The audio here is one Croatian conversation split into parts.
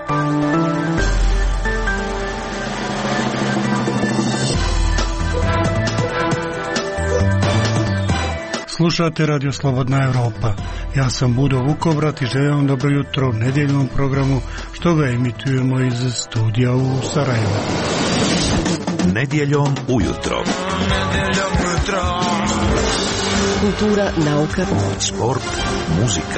Slušate Radio Slobodna Evropa. Ja sam Budo Vukovrat i želim vam dobro jutro u nedjeljnom programu što ga emitujemo iz studija u Sarajevu. Nedjeljom ujutro. Kultura, nauka, sport, muzika.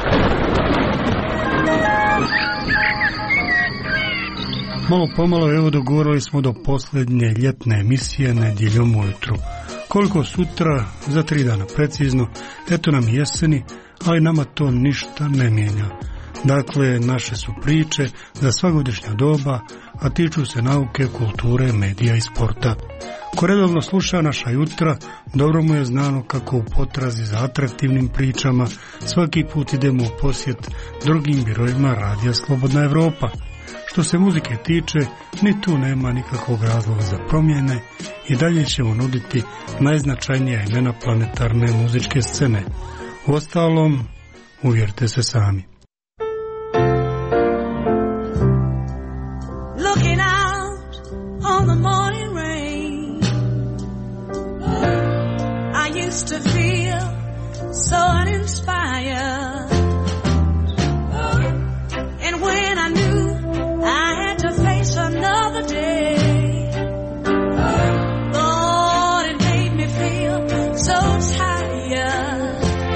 Malo pomalo evo dogurali smo do posljednje ljetne emisije Nedjeljom ujutro. Koliko sutra, za 3 dana precizno, eto nam jeseni, ali nama to ništa ne mijenja. Dakle, naše su priče za svagodišnja doba, a tiču se nauke, kulture, medija i sporta. Ko redovno sluša naša jutra, dobro mu je znano kako u potrazi za atraktivnim pričama svaki put idemo u posjet drugim birojima Radija Slobodna Evropa. Što se muzike tiče, ni tu nema nikakvog razloga za promjene i dalje ćemo nuditi najznačajnija imena planetarne muzičke scene. Uostalom, uvjerite se sami. Looking out on the morning rain, I used to feel so uninspired, and when I knew I had to face another day, Lord, it made me feel so tired.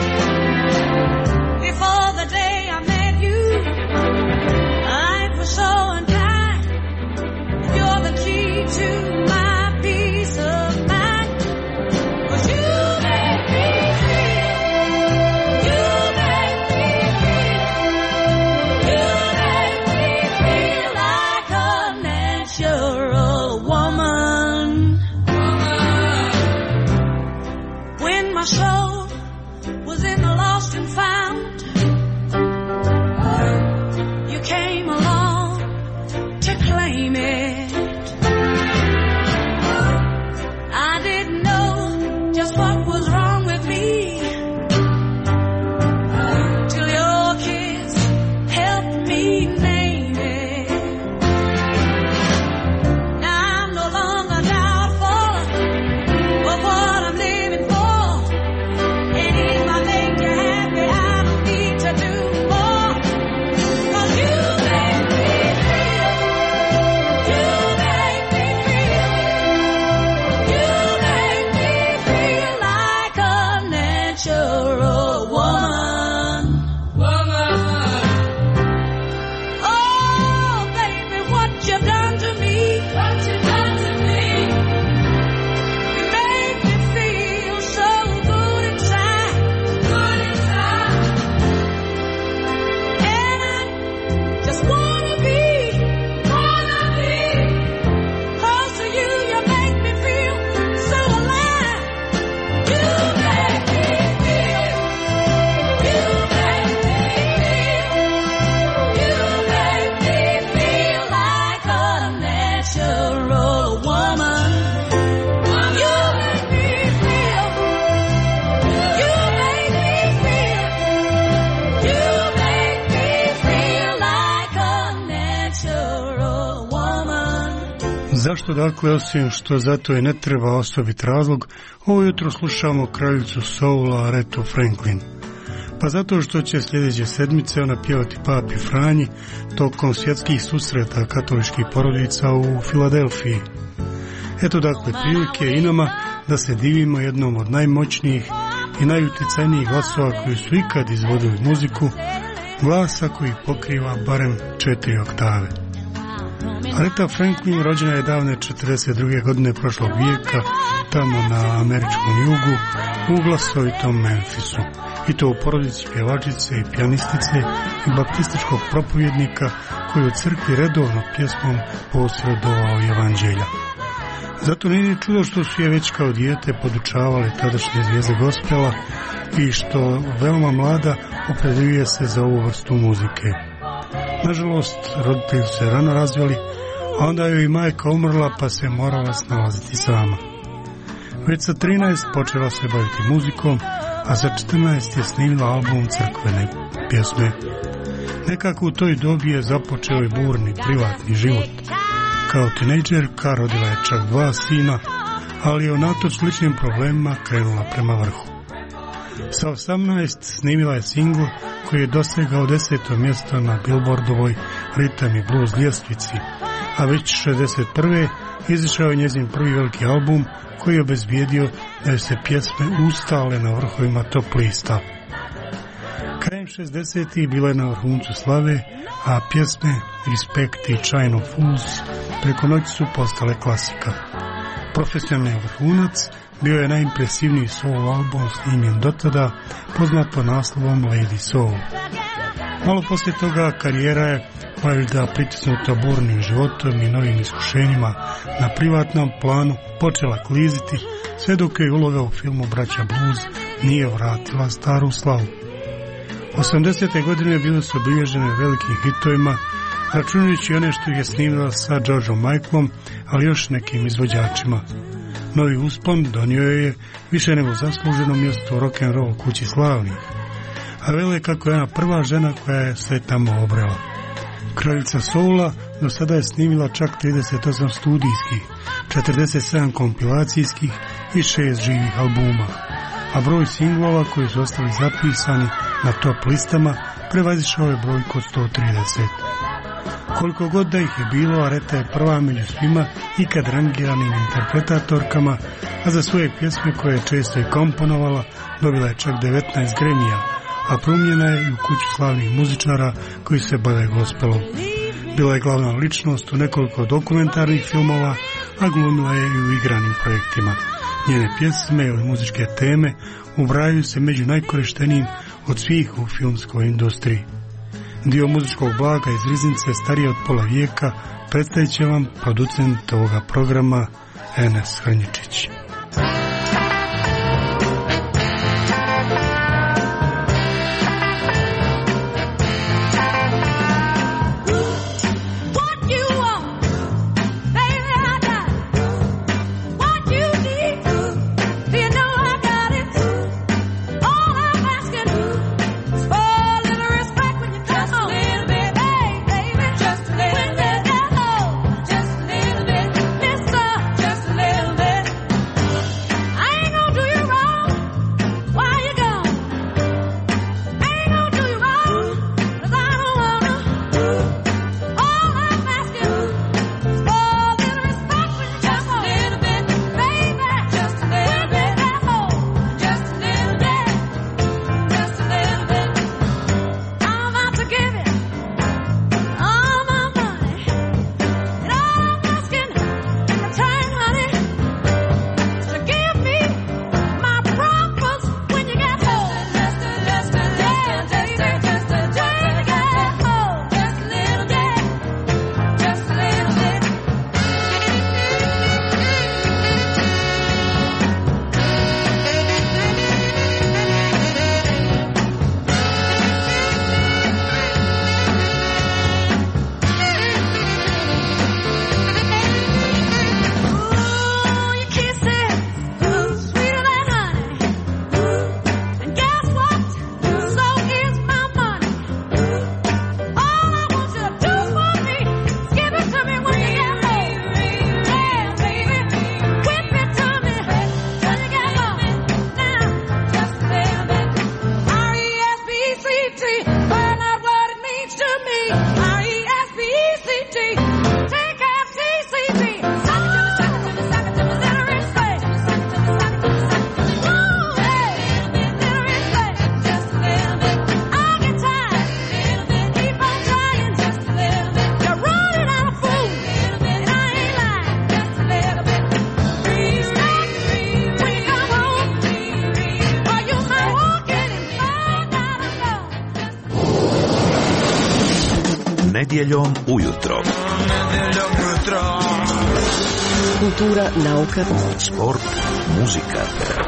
Before the day I met you, I was so unkind. You're the key to my peace of mind, 'cause you make me feel, you make me feel, you make me feel like a natural woman. When my soul was in the lost and found, you came along to claim it. I didn't know just what was wrong with me till your kiss helped me name it. Now I'm no longer doubtful of what I'm living for, and if I make you happy, I don't need to do more, 'cause you make me feel, you make me feel, you make me feel like a natural woman. Oh, baby, what you've done to me, what you've done to me. You make me feel so good inside, good inside. And I just wanna be close to you. You make me feel so alive. You make me feel, you make me feel, you make me feel like a natural woman. You make me feel, you make me feel, you make me feel like a natural woman. Zašto dakle, osim što zato i ne treba osobiti razlog, ovo jutro slušamo kraljicu soula Arethu Franklin? Pa zato što će sljedeće sedmice ona pjevati papi Franji tokom svjetskih susreta katoličkih porodica u Filadelfiji. Eto dakle prilike i nama da se divimo jednom od najmoćnijih i najuticajnijih glasova koji su ikad izvodili muziku, glasa koji pokriva barem 4 oktave. Aretha Franklin rođena je davne 42. godine prošlog vijeka tamo na američkom jugu u glasovitom Memphisu, i to u porodici pjevačice i pijanistice i baptističkog propovjednika koji u crkvi redovno pjesmom posredovao evanđelja. Zato nije ni čudo što su je već kao dijete podučavali tadašnje zvijezde gospela i što veoma mlada opredjeljuje se za ovu vrstu muzike. Nažalost, roditelji su se rano razveli, a onda joj i majka umrla pa se morala snalaziti sama. Već sa 13 počela se baviti muzikom, a sa 14 je snimila album crkvene pjesme. Nekako u toj dobi je započeo i burni privatni život. Kao tinejdžerka rodila je čak 2 sina, ali je unatoč sličnim problemima krenula prema vrhu. Sa 18 snimila je singl koji je dosegao 10. mjesto na Billboardovoj ritam i blues ljestvici, a već 61. izišao je njezin prvi veliki album koji je obezbijedio da joj se pjesme ustale na vrhovima top lista. Krajem 60. bila je na vrhuncu slave, a pjesme Respect i China Fools preko noći su postale klasika. Profesionalni vrhunac bio je najimpresivniji soul album snimljen dotada, poznat pod naslovom Lady Soul. Malo poslije toga karijera je valjda pritisnuta burnim životom i novim iskušenjima na privatnom planu počela kliziti, sve dok je uloga u filmu Braća Blues nije vratila staru slavu. 80. godine bile su obilježene velikim hitovima, računajući one što je snimila sa Georgeom Michaelom, ali još nekim izvođačima. Novi uspon donio je više nego zasluženo mjesto u rock'n'roll kući slavnih, a vele kako je ona prva žena koja je sve tamo obrela. Kraljica soula do sada je snimila čak 38 studijskih, 47 kompilacijskih i 6 živih albuma, a broj singlova koji su ostali zapisani na top listama prevazišao je brojku 130. Koliko god da ih je bilo, Aretha je prva među svima ikad rangiranim interpretatorkama, a za svoje pjesme koje je često i komponovala dobila je čak 19 Grammy-a, a promjena je i u kuću slavnih muzičara koji se bave gospelom. Bila je glavna ličnost u nekoliko dokumentarnih filmova, a glumila je i u igranim projektima. Njene pjesme ili muzičke teme ubrajaju se među najkorištenijim od svih u filmskoj industriji. Dio muzičkog blaga iz riznice starije od pola vijeka predstavit će vam producent ovoga programa Enes Hrnjičić. Nedjeljom ujutro. Kultura, nauka, sport, muzika.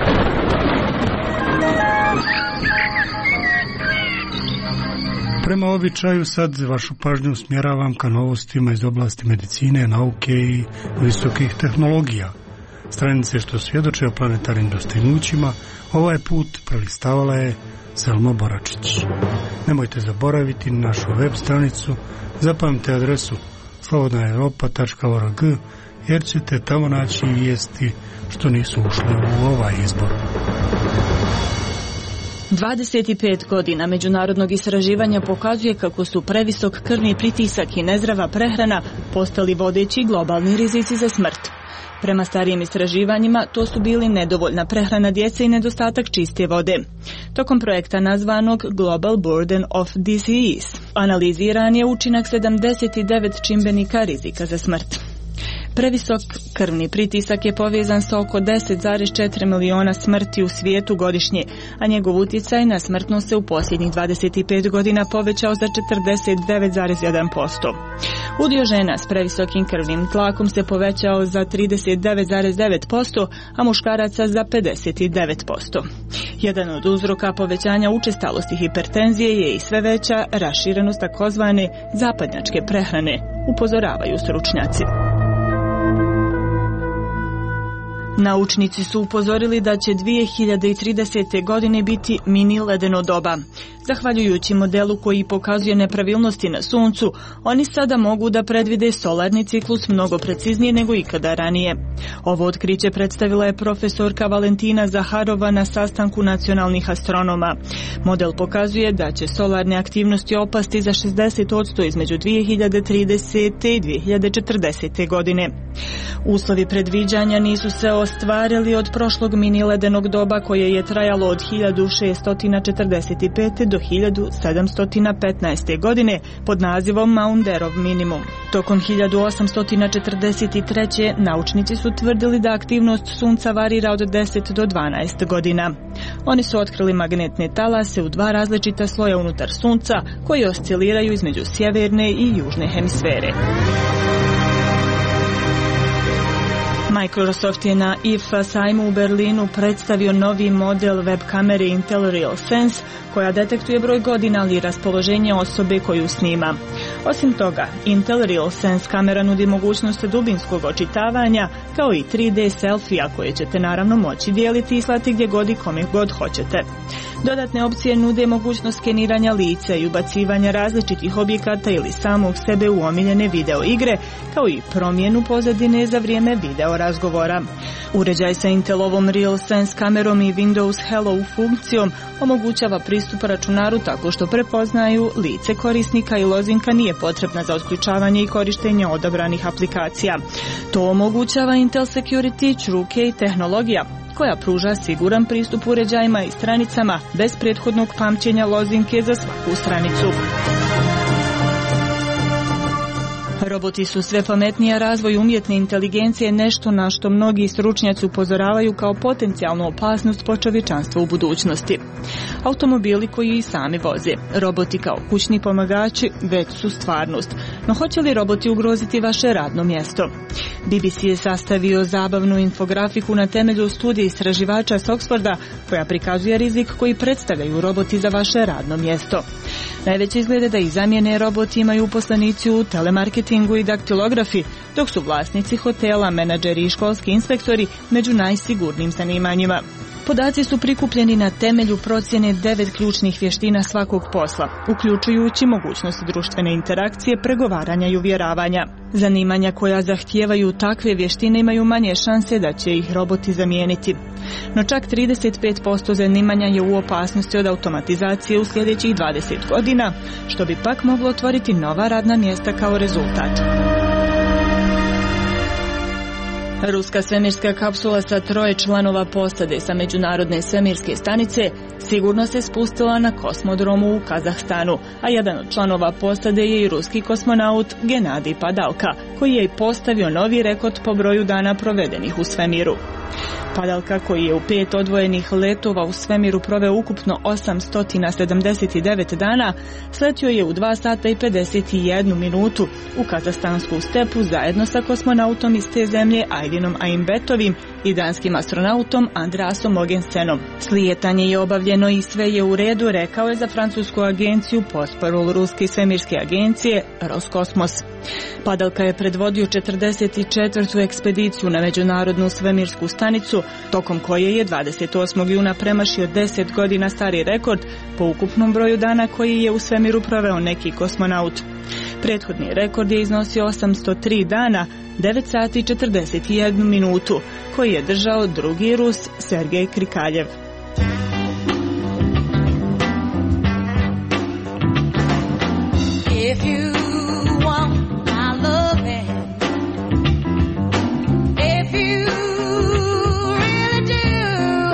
Prema običaju sad vašu pažnju usmjeravam ka novostima iz oblasti medicine, nauke i visokih tehnologija. Stranice što svjedoče o planetarnim dostignućima ovaj put prelistavala je Selma Boračić. Nemojte zaboraviti našu web stranicu, zapamtite adresu slobodnaeuropa.org jer ćete tamo naći vijesti što nisu ušle u ovaj izbor. 25 godina međunarodnog istraživanja pokazuje kako su previsok krvni pritisak i nezdrava prehrana postali vodeći globalni rizici za smrt. Prema starijim istraživanjima, to su bili nedovoljna prehrana djece i nedostatak čiste vode. Tokom projekta nazvanog Global Burden of Disease analiziran je učinak 79 čimbenika rizika za smrt. Previsok krvni pritisak je povezan sa oko 10,4 miliona smrti u svijetu godišnje, a njegov utjecaj na smrtnost se u posljednjih 25 godina povećao za 49,1%. Udio žena s previsokim krvnim tlakom se povećao za 39,9%, a muškaraca za 59%. Jedan od uzroka povećanja učestalosti hipertenzije je i sve veća raširenost takozvane zapadnjačke prehrane, upozoravaju stručnjaci. Naučnici su upozorili da će 2030. godine biti mini ledeno doba. Zahvaljujući modelu koji pokazuje nepravilnosti na Suncu, oni sada mogu da predvide solarni ciklus mnogo preciznije nego ikada ranije. Ovo otkriće predstavila je profesorka Valentina Zaharova na sastanku nacionalnih astronoma. Model pokazuje da će solarne aktivnosti opasti za 60% između 2030. i 2040. godine. Uslovi predviđanja nisu se ostvarili od prošlog mini ledenog doba koje je trajalo od 1645. do 1715. godine pod nazivom Maunderov minimum. Tokom 1843. naučnici su tvrdili da aktivnost Sunca varira od 10 do 12 godina. Oni su otkrili magnetne talase u dva različita sloja unutar Sunca koji osciliraju između sjeverne i južne hemisfere. Microsoft je na IFA sajmu u Berlinu predstavio novi model web kamere Intel RealSense koja detektuje broj godina ali i raspoloženje osobe koju snima. Osim toga, Intel RealSense kamera nudi mogućnost dubinskog očitavanja kao i 3D selfija koje ćete naravno moći dijeliti i slati gdje god i kome god hoćete. Dodatne opcije nude mogućnost skeniranja lica i ubacivanja različitih objekata ili samog sebe u omiljene video igre, kao i promjenu pozadine za vrijeme video razgovora. Uređaj sa Intelovom RealSense kamerom i Windows Hello funkcijom omogućava pristup računaru tako što prepoznaju lice korisnika i lozinka nije potrebna za otključavanje i korištenje odabranih aplikacija. To omogućava Intel Security True Key tehnologija, koja pruža siguran pristup uređajima i stranicama bez prethodnog pamćenja lozinke za svaku stranicu. Roboti su sve pametniji, a razvoj umjetne inteligencije nešto na što mnogi stručnjaci upozoravaju kao potencijalnu opasnost po čovječanstvo u budućnosti. Automobili koji i sami voze, roboti kao kućni pomagači već su stvarnost. No hoće li roboti ugroziti vaše radno mjesto? BBC je sastavio zabavnu infografiku na temelju studije istraživača s Oxforda koja prikazuje rizik koji predstavljaju roboti za vaše radno mjesto. Najveće izglede da ih zamijene roboti imaju uposlenici u telemarketingu i daktilografi, dok su vlasnici hotela, menadžeri i školski inspektori među najsigurnijim zanimanjima. Podaci su prikupljeni na temelju procjene 9 ključnih vještina svakog posla, uključujući mogućnost društvene interakcije, pregovaranja i uvjeravanja. Zanimanja koja zahtijevaju takve vještine imaju manje šanse da će ih roboti zamijeniti. No čak 35% zanimanja je u opasnosti od automatizacije u sljedećih 20 godina, što bi pak moglo otvoriti nova radna mjesta kao rezultat. Ruska svemirska kapsula sa 3 članova posade sa međunarodne svemirske stanice sigurno se spustila na kosmodromu u Kazahstanu, a jedan od članova posade je i ruski kosmonaut Genadij Padalka, koji je i postavio novi rekord po broju dana provedenih u svemiru. Padalka, koji je u 5 odvojenih letova u svemiru proveo ukupno 879 dana, sletio je u 2 sata i 51 minutu u kazahstansku stepu zajedno sa kosmonautom iz te zemlje Aydinom Aimbetovim i danskim astronautom Andreasom Mogensenom. Slijetanje je obavljeno i sve je u redu, rekao je za francusku agenciju Posporul ruske svemirske agencije Roskosmos. Padalka je predvodio 44. ekspediciju na Međunarodnu svemirsku stanicu, tokom koje je 28. juna premašio 10 godina stari rekord po ukupnom broju dana koji je u svemiru proveo neki kosmonaut. Prethodni rekord je iznosio 803 dana, 9 sati i 41 minutu, koji je držao drugi Rus Sergej Krikaljev. If you want my loving, if you really do,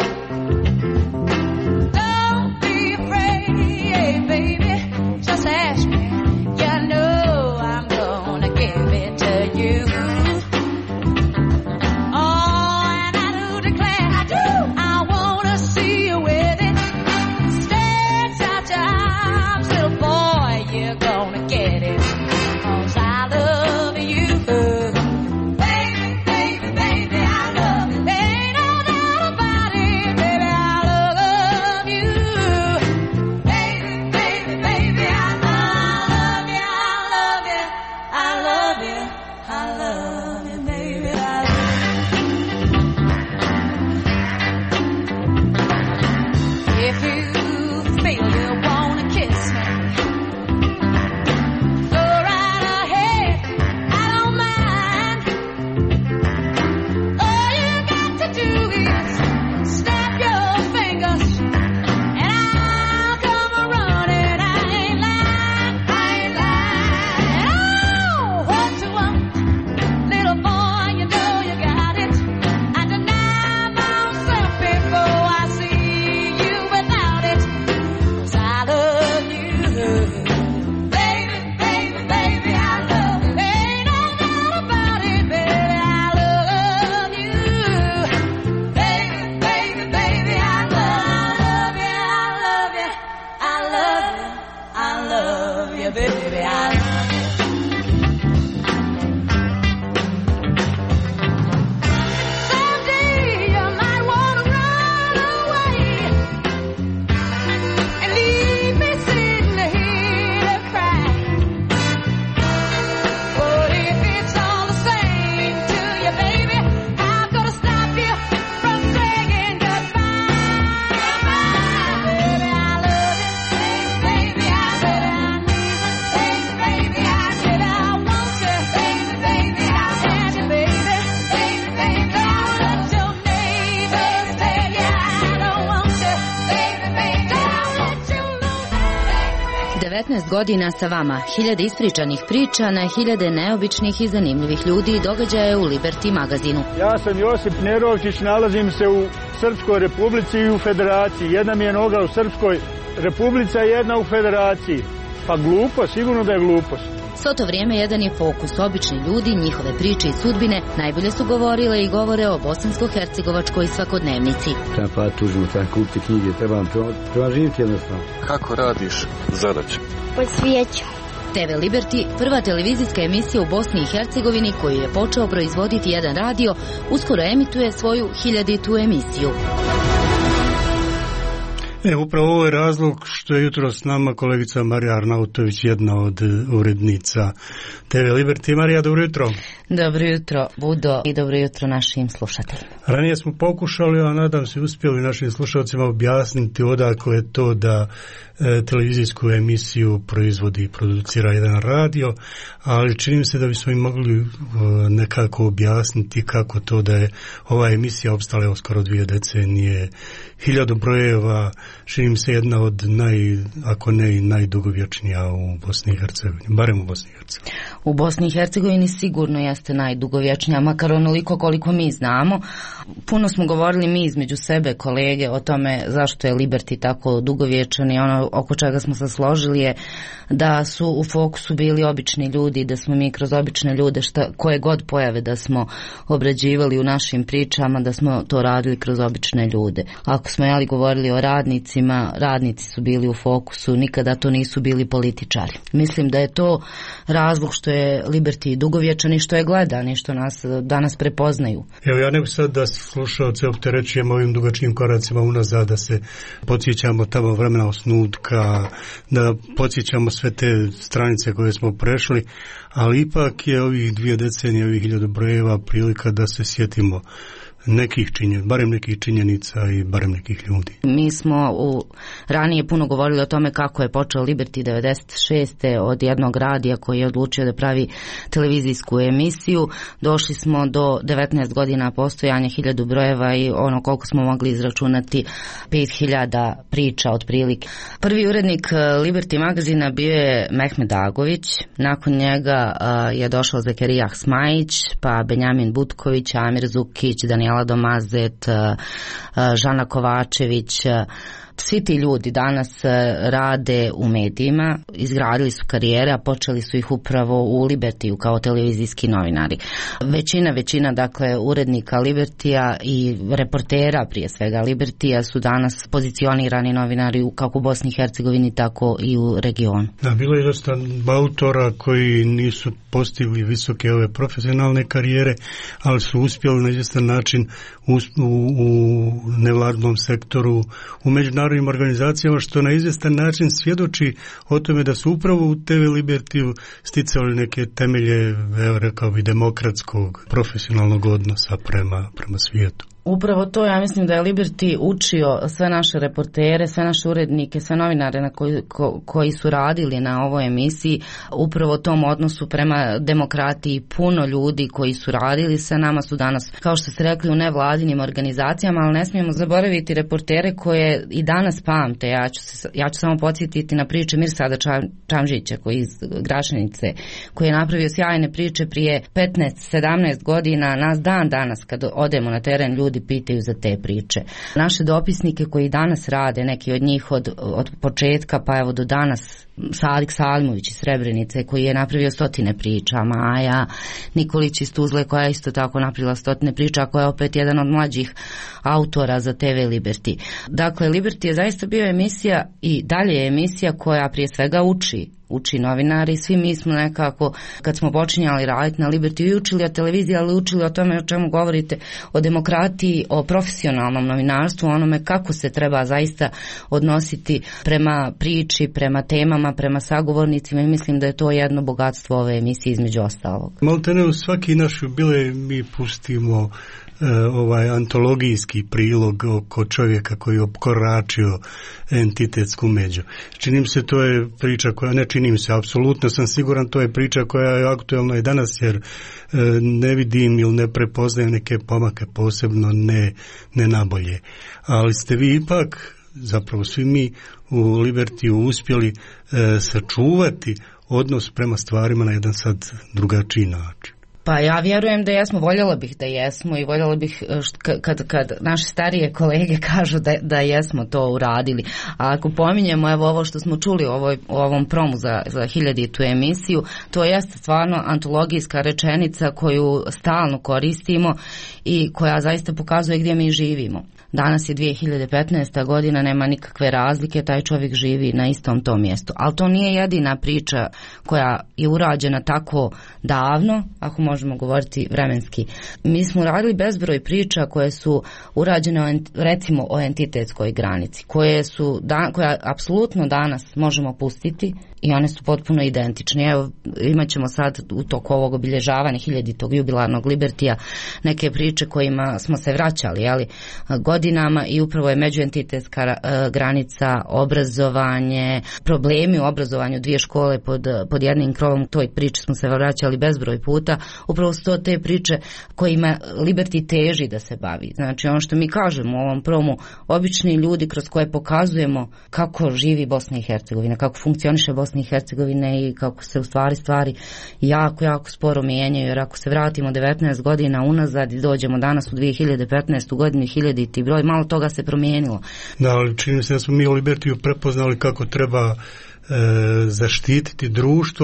don't be afraid, baby, just ask me. You know I'm gonna give it to you. Oh, and I do declare, I do, I wanna see you with it. Stretch out your arms, little boy, you're gonna get it. 'Cause I love you. Baby, baby, baby, I love you. Ain't no doubt about it, baby, I love you. Baby, baby, baby, I love you, I love you, I love you, I love you, baby, I love you. If you feel you wanna kiss me, go right ahead, I don't mind. All you got to do is snap your fingers, and I'll come running. I ain't lying, I ain't lying. Oh, what you want, little boy, you know you got it. I deny myself before I see you without it. 'Cause I love you. Baby, baby, baby, I love you. Ain't no doubt about it, baby, I love you. Baby, baby, baby, I love you, I love you, I love you, I love you, baby, I love you. Someday you might wanna run away and leave me sitting here to cry. But if it's all the same to you, baby, I'm gonna stop you from saying goodbye. Baby, I love you. Baby, I said I need you. Baby, I said I want you. Baby, I had you, baby. Baby, I'll let your neighbors tell you I don't want you. Baby, I'll let you know. 19 godina sa vama, hiljade ispričanih priča na hiljade neobičnih i zanimljivih ljudi i događaja u Liberty magazinu. Ja sam Josip Nerovčić, nalazim se u Srpskoj republici i u federaciji. Jedna mi je noga u Srpskoj republici, a jedna u federaciji. Pa glupo, sigurno da je glupost. Svo to vrijeme jedan je fokus, obični ljudi, njihove priče i sudbine najbolje su govorile i govore o bosansko-hercegovačkoj svakodnevnici. Treba pa tužno, treba kupiti knjige, treba živjeti jednostavno. Kako radiš zadaću? Pod svijećom. TV Liberty, prva televizijska emisija u Bosni i Hercegovini koju je počeo proizvoditi jedan radio, uskoro emituje svoju 1000. emisiju. Upravo ovo je razlog što je jutro s nama kolegica Marija Arnautović, jedna od urednica TV Liberty. Marija, dobro jutro. Dobro jutro, Budo, i dobro jutro našim slušateljima. Ranije smo pokušali, a nadam se uspjeli našim slušalcima objasniti odakle je to da televizijsku emisiju proizvodi i producira jedan radio, ali čini mi se da bismo im mogli nekako objasniti kako to da je ova emisija opstala u skoro 2 decenije, 1000 brojeva, čini mi se jedna od ako ne i najdugovječnija u Bosni i Hercegovini, barem u Bosni i Hercegovini. U Bosni i Hercegovini sigurno jeste najdugovječnija, makar onoliko koliko mi znamo. Puno smo govorili mi između sebe, kolege, o tome zašto je Liberty tako dugovječan i ono oko čega smo se složili je da su u fokusu bili obični ljudi, da smo mi kroz obične ljude koje god pojave da smo obrađivali u našim pričama, da smo to radili kroz obične ljude. Ako smo govorili o radnicima, radnicima, radnici su bili u fokusu, nikada to nisu bili političari. Mislim da je to razlog što je Liberty dugovječan i što je gledan i što nas danas prepoznaju. Evo, ja ne bi sad da slušalce opterećujem ovim dugačkim koracima unazad, da se podsjećamo tamo vremena osnutka, da podsjećamo sve te stranice koje smo prešli, ali ipak je ovih 2 decenije, ovih 1000 brojeva prilika da se sjetimo nekih činjenica, barem nekih činjenica i barem nekih ljudi. Mi smo ranije puno govorili o tome kako je počeo Liberty 96. od jednog radija koji je odlučio da pravi televizijsku emisiju. Došli smo do 19 godina postojanja, 1000 brojeva i ono koliko smo mogli izračunati 5000 priča otprilike. Prvi urednik Liberty magazina bio je Mehmed Agović, nakon njega je došao Zekerija Smajić, pa Benjamin Butković, Amir Zukić, Daniela Domazet, Žana Kovačević. Svi ti ljudi danas rade u medijima, izgradili su karijere, a počeli su ih upravo u Libertiju kao televizijski novinari. Većina dakle urednika Libertija i reportera prije svega Libertija su danas pozicionirani novinari kako u Bosni i Hercegovini tako i u regionu. Da, bilo je dosta autora koji nisu postigli visoke ove profesionalne karijere, ali su uspjeli na izvjestan način u nevladnom sektoru, u međunarodnim organizacijama, što na izvjestan način svjedoči o tome da su upravo u TV Libertiju sticali neke temelje, evo rekao bi, demokratskog, profesionalnog odnosa prema svijetu. Upravo to, ja mislim da je Liberty učio sve naše reportere, sve naše urednike, sve novinare koji su radili na ovoj emisiji, upravo tom odnosu prema demokratiji. Puno ljudi koji su radili sa nama su danas, kao što ste rekli, u nevladinim organizacijama, ali ne smijemo zaboraviti reportere koje i danas pamte. Ja ću samo podsjetiti na priče Mirsada Čamžića koji iz Gračanice, koji je napravio sjajne priče prije 15-17 godina. Nas dan danas kad odemo na teren ljudi pitaju za te priče. Naše dopisnike koji danas rade, neki od njih od početka pa evo do danas, Sadik Salimović iz Srebrenice koji je napravio 100 priča, Maja Nikolić iz Tuzle koja je isto tako napravila 100 priča, koja je opet jedan od mlađih autora za TV Liberty. Dakle, Liberty je zaista bio emisija i dalje je emisija koja prije svega uči novinari. Svi mi smo nekako, kad smo počinjali raditi na Liberty, i učili o televiziji, ali učili o tome o čemu govorite, o demokratiji, o profesionalnom novinarstvu, onome kako se treba zaista odnositi prema priči, prema temama, prema sagovornicima, i mislim da je to jedno bogatstvo ove emisije između ostalog. Maltene u svaki naš jubilej mi pustimo ovaj antologijski prilog oko čovjeka koji je opkoračio entitetsku među. Čini mi se to je priča koja, ne čini mi se, apsolutno sam siguran, to je priča koja je aktuelna i danas, jer ne vidim ili ne prepoznajem neke pomake, posebno ne nabolje. Ali ste vi ipak, zapravo svi mi u Libertiju uspjeli sačuvati odnos prema stvarima na jedan sad drugačiji način. Pa ja vjerujem da jesmo, voljela bih da jesmo i voljela bih kad naše starije kolege kažu da jesmo to uradili. A ako pominjemo evo ovo što smo čuli u ovom promu za 1000. emisiju, to jeste stvarno antologijska rečenica koju stalno koristimo i koja zaista pokazuje gdje mi živimo. Danas je 2015. godina, nema nikakve razlike, taj čovjek živi na istom tom mjestu. Ali to nije jedina priča koja je urađena tako davno, ako možemo govoriti vremenski. Mi smo radili bezbroj priča koje su urađene recimo o entitetskoj granici, koje apsolutno danas možemo pustiti i one su potpuno identične. Evo, imat ćemo sad u toku ovog obilježavanja 1000. jubilarnog Libertija neke priče kojima smo se vraćali, godinama, i upravo je međuentitetska granica, obrazovanje, problemi u obrazovanju, 2 škole pod jednim krovom, toj priči smo se vraćali bezbroj puta. Upravo su to te priče kojima Liberty teži da se bavi. Znači, ono što mi kažemo u ovom promu, obični ljudi kroz koje pokazujemo kako živi Bosna i Hercegovina, kako funkcioniše Bosna i Hercegovine i kako se u stvari jako, jako sporo mijenjaju, jer ako se vratimo 19 godina unazad i dođemo danas u 2015. godinu, 1000. broj, malo toga se promijenilo. Da, ali čini se da smo mi u Libertiju prepoznali kako treba zaštititi društvo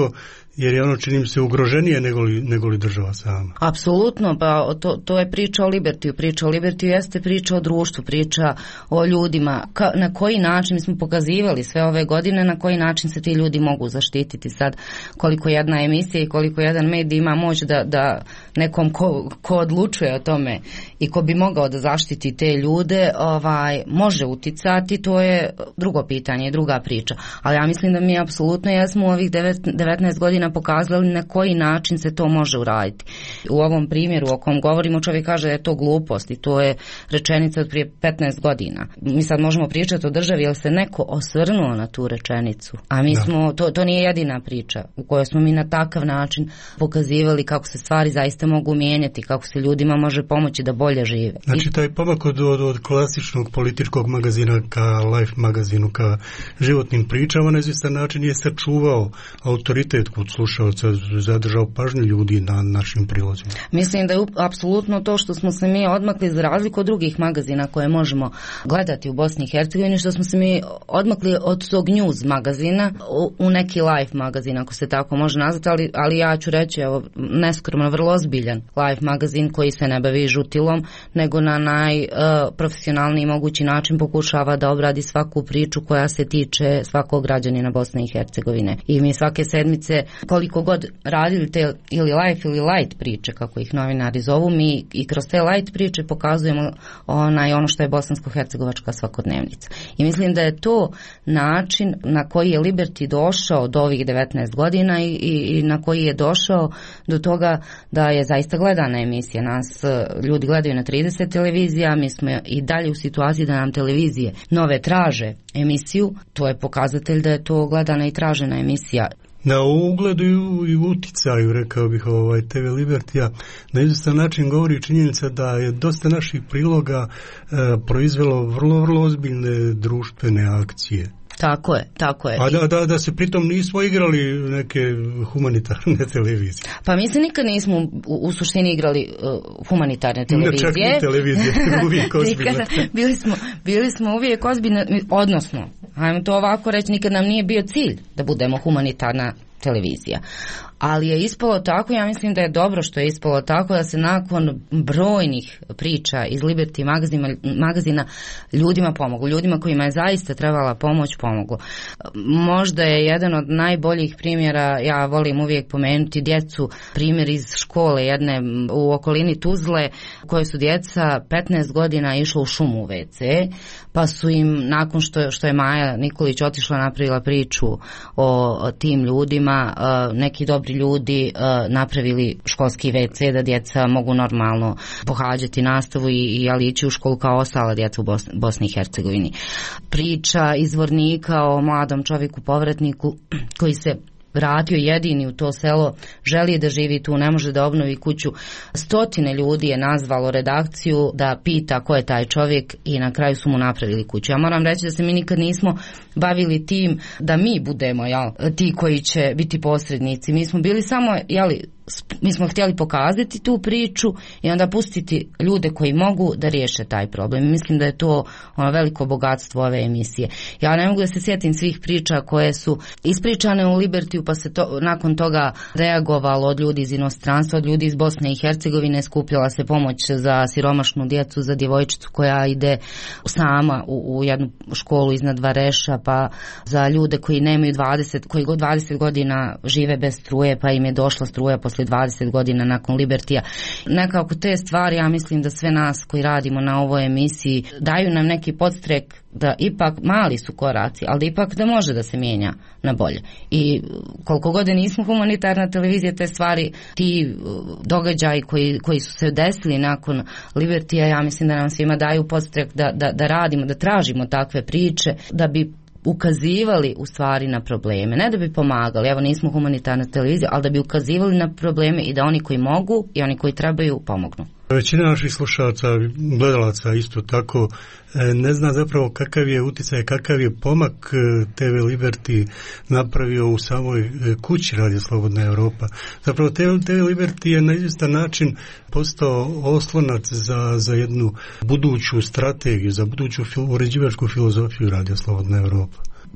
jer je ono, čini mi se, ugroženije nego li država sama. Apsolutno, pa to je priča o Libertiju. Priča o Libertiju jeste priča o društvu, priča o ljudima. Na koji način, mi smo pokazivali sve ove godine, na koji način se ti ljudi mogu zaštititi. Sad, koliko jedna emisija i koliko jedan medij ima moć da nekom ko odlučuje o tome i ko bi mogao da zaštiti te ljude, može uticati, to je drugo pitanje, druga priča. Ali ja mislim da mi apsolutno jesmo u ovih 19 godina pokazali na koji način se to može uraditi. U ovom primjeru o kom govorimo, čovjek kaže da je to glupost i to je rečenica od prije 15 godina. Mi sad možemo pričati o državi, jer se neko osvrnuo na tu rečenicu. A mi smo, to nije jedina priča u kojoj smo mi na takav način pokazivali kako se stvari zaista mogu mijenjati, kako se ljudima može pomoći da bolje žive. Znači taj pomak od klasičnog političkog magazina ka Life magazinu, ka životnim pričama, na izvjestan način je sačuvao autoritet kod slušalca, zadržao pažnju ljudi na našim prilozima. Mislim da je apsolutno to što smo se mi odmakli, za razliku od drugih magazina koje možemo gledati u Bosni i Hercegovini, što smo se mi odmakli od tog news magazina u neki Life magazin, ako se tako može nazvati, ali ja ću reći, evo, neskromno, vrlo ozbiljan Life magazin koji se ne bavi žutilom, nego na najprofesionalniji mogući način pokušava da obradi svaku priču koja se tiče svakog građanina Bosne i Hercegovine. I mi svake sedmice, koliko god radili te ili Life ili Light priče, kako ih novinari zovu, mi i kroz te Light priče pokazujemo ono što je bosansko-hercegovačka svakodnevnica. I mislim da je to način na koji je Liberty došao do ovih 19 godina i na koji je došao do toga da je zaista gledana emisija. Nas ljudi gledaju na 30 televizija, mi smo i dalje u situaciji da nam televizije nove traže emisiju, to je pokazatelj da je to gledana i tražena emisija. Na ugledu i uticaju, rekao bih, TV Libertija, na izvjestan način govori činjenica da je dosta naših priloga proizvelo vrlo, vrlo ozbiljne društvene akcije. Tako je. A da se pritom nismo igrali neke humanitarne televizije. Pa mi se nikad nismo u suštini igrali humanitarne televizije. Čak i televizije, uvijek ozbiljne. Bili smo uvijek ozbiljne, odnosno, ajmo to ovako reći, nikad nam nije bio cilj da budemo humanitarna televizija. Ali je ispalo tako, ja mislim da je dobro što je ispalo tako, da se nakon brojnih priča iz Liberty magazina ljudima pomoglo, ljudima kojima je zaista trebala pomoć pomoglo. Možda je jedan od najboljih primjera, ja volim uvijek pomenuti djecu, primjer iz škole jedne u okolini Tuzle, koje su djeca 15 godina išla u šumu u WC, pa su im, nakon što je Maja Nikolić otišla, napravila priču o tim ljudima, neki dobri ljudi napravili školski WC da djeca mogu normalno pohađati nastavu i ići u školu kao ostala djeca u Bosni i Hercegovini. Priča izvornika o mladom čovjeku povratniku koji se vratio jedini u to selo, želi da živi tu, ne može da obnovi kuću. 100 ljudi je nazvalo redakciju da pita ko je taj čovjek i na kraju su mu napravili kuću. Ja moram reći da se mi nikad nismo bavili tim da mi budemo ti koji će biti posrednici. Mi smo bili samo, mi smo htjeli pokazati tu priču i onda pustiti ljude koji mogu da riješe taj problem. Mislim da je to veliko bogatstvo ove emisije. Ja ne mogu da se sjetim svih priča koje su ispričane u Libertiju, pa se nakon toga reagovalo od ljudi iz inostranstva, od ljudi iz Bosne i Hercegovine, skupljala se pomoć za siromašnu djecu, za djevojčicu koja ide sama u jednu školu iznad Vareša, pa za ljude koji nemaju 20 godina žive bez struje, pa im je došla struja posle 20 godina nakon Libertija. Nekako te stvari, ja mislim da sve nas koji radimo na ovoj emisiji daju nam neki podstrek da ipak mali su koraci, ali da ipak da može da se mijenja na bolje. I koliko god nismo humanitarna televizija, te stvari, ti događaji koji su se desili nakon Libertija, ja mislim da nam svima daju podstrek da radimo, da tražimo takve priče, da bi ukazivali u stvari na probleme, ne da bi pomagali, evo nismo humanitarna televizija, ali da bi ukazivali na probleme i da oni koji mogu i oni koji trebaju pomognu. Većina naših slušalaca, gledalaca isto tako ne zna zapravo kakav je utjecaj, kakav je pomak TV Liberty napravio u samoj kući Radio Slobodna Europa. Zapravo TV Liberty je na izvjestan način postao oslonac za jednu buduću strategiju, za buduću uređivačku filozofiju Radio Slobodna Europa.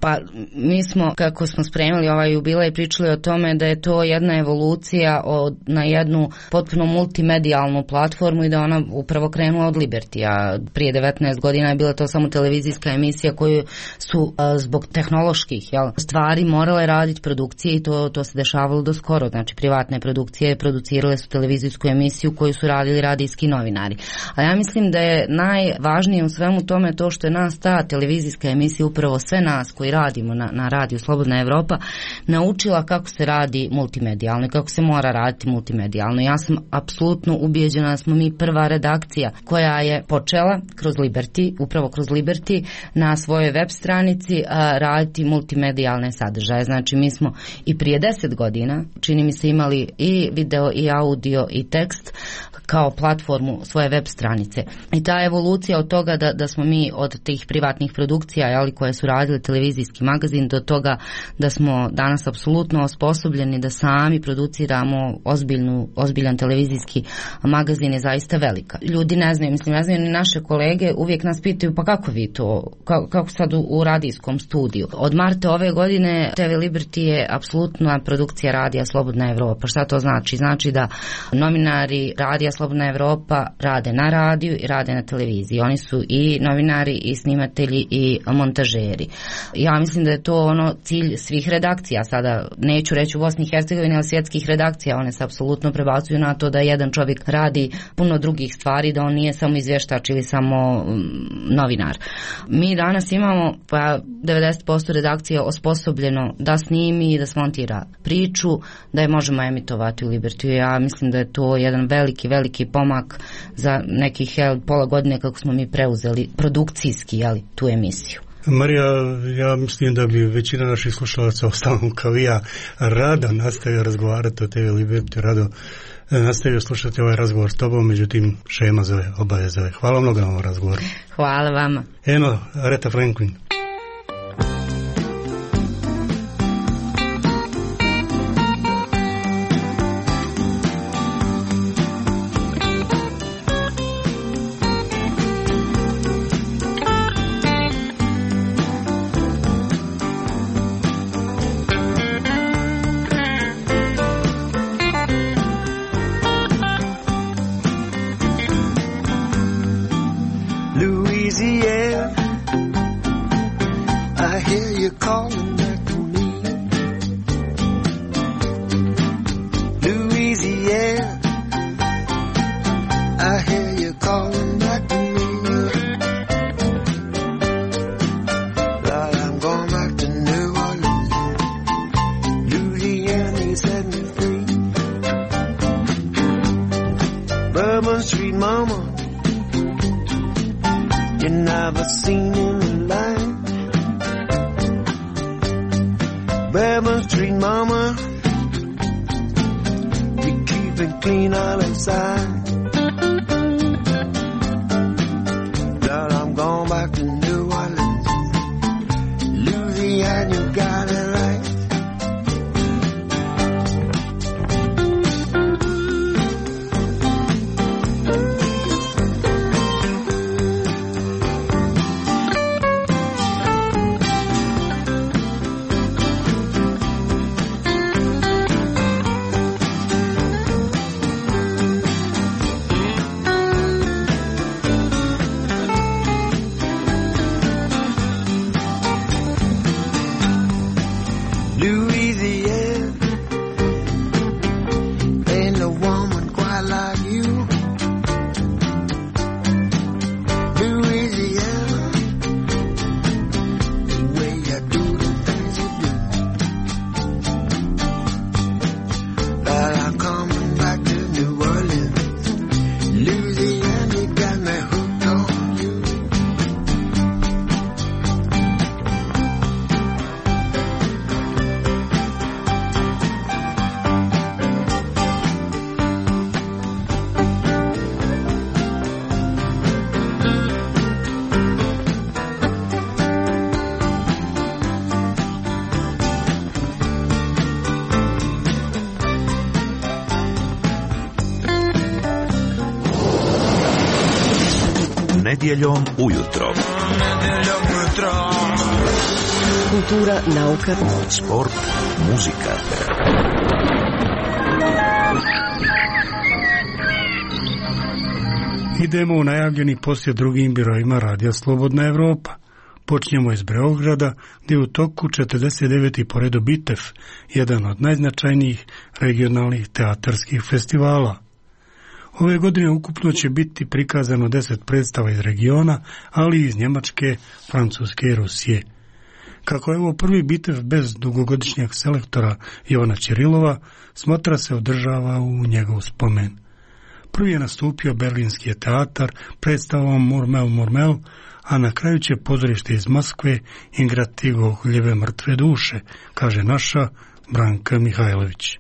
Pa mi smo, kako smo spremili ovaj jubilej, pričali o tome da je to jedna evolucija na jednu potpuno multimedijalnu platformu i da ona upravo krenula od Libertija. Prije 19 godina je bila to samo televizijska emisija koju su zbog tehnoloških stvari morale raditi produkcije i to se dešavalo do skoro. Znači privatne produkcije producirale su televizijsku emisiju koju su radili radijski novinari. A ja mislim da je najvažnije u svemu tome to što je nas ta televizijska emisija, upravo sve nas koji radimo na radiju Slobodna Evropa, naučila kako se radi multimedijalno i kako se mora raditi multimedijalno. Ja sam apsolutno ubijeđena da smo mi prva redakcija koja je počela kroz Liberty, upravo kroz Liberty, na svojoj web stranici raditi multimedijalne sadržaje. Znači mi smo i prije 10 godina, čini mi se, imali i video i audio i tekst kao platformu svoje web stranice. I ta evolucija od toga da smo mi od tih privatnih produkcija koje su radile televizijski magazin do toga da smo danas apsolutno osposobljeni da sami produciramo ozbiljan televizijski magazin je zaista velika. Ljudi ne znaju ni naše kolege, uvijek nas pitaju pa kako vi to, kako sad u radijskom studiju. Od marta ove godine TV Liberty je apsolutna produkcija radija Slobodna Evropa. Šta to znači? Znači da novinari radija Slobodna Evropa rade na radiju i rade na televiziji. Oni su i novinari i snimatelji i montažeri. Ja mislim da je to cilj svih redakcija. Sada neću reći u Bosni i Hercegovini, ali svjetskih redakcija. One se apsolutno prebacuju na to da jedan čovjek radi puno drugih stvari, da on nije samo izvještač ili samo novinar. Mi danas imamo 90% redakcija osposobljeno da snimi i da smontira priču, da je možemo emitovati u Libertiju. Ja mislim da je to jedan veliki pomak za nekih pola godine kako smo mi preuzeli produkcijski tu emisiju. Marija, ja mislim da bi većina naših slušalaca ostalo kao i ja rado nastavio razgovarati o TV Liberty, rado nastavio slušati ovaj razgovor s tobom, međutim šema zove, obaveza zove. Hvala mnogo na ovom razgovoru. Hvala vama. Eno, Aretha Franklin. Nedjeljom ujutro. Kultura, nauka, Sport, muzika. Idemo u najavljeni posjet drugim biroima Radija Slobodna Evropa. Počnemo iz Beograda, gdje je u toku 49. po redu BITEF, jedan od najznačajnijih regionalnih teatarskih festivala. Ove godine ukupno će biti prikazano 10 predstava iz regiona, ali i iz Njemačke, Francuske i Rusije. Kako je ovo prvi BITEF bez dugogodišnjeg selektora Jovana Ćirilova, smotra se održava u njegov spomen. Prvi je nastupio Berlinski teatar predstavom Murmel Murmel, a na kraju će pozorište iz Moskve igrati Gogljeve mrtve duše, kaže naša Branka Mihajlović.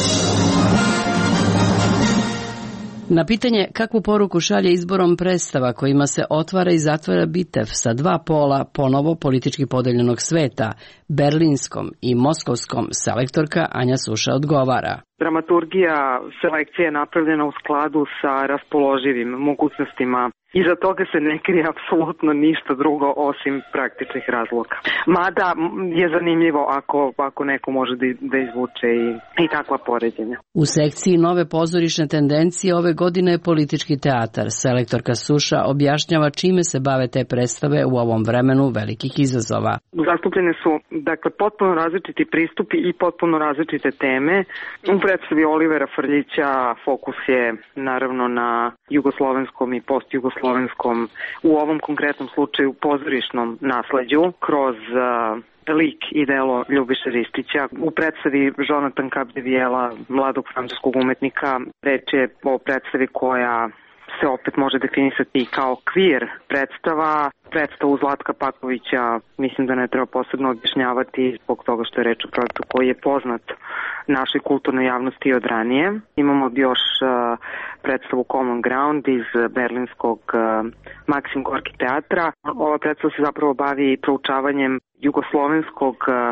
Na pitanje kakvu poruku šalje izborom predstava kojima se otvara i zatvara BITEF sa dva pola ponovo politički podeljenog sveta, berlinskom i moskovskom, selektorka Anja Suša odgovara. Dramaturgija selekcije je napravljena u skladu sa raspoloživim mogućnostima. Iza toga se ne krije apsolutno ništa drugo osim praktičnih razloga. Mada je zanimljivo ako neko može da izvuče i takva poređenja. U sekciji nove pozorišne tendencije ove godine je politički teatar. Selektorka Suša objašnjava čime se bave te predstave u ovom vremenu velikih izazova. Zastupljene su potpuno različiti pristupi i potpuno različite teme. U predstavi Olivera Frljića fokus je naravno na jugoslovenskom i postjugoslovenskom, u ovom konkretnom slučaju pozorišnom nasleđu, kroz lik i delo Ljubiše Ristića. U predstavi Jonathan Capdevijela, mladog francuskog umetnika, reč je o predstavi koja se opet može definisati kao queer predstavu Zlatka Pakovića, mislim da ne treba posebno objašnjavati zbog toga što je reč o projektu koji je poznat našoj kulturnoj javnosti od ranije. Imamo još predstavu Common Ground iz berlinskog Maksim Gorki teatra. Ova predstava se zapravo bavi proučavanjem jugoslovenskog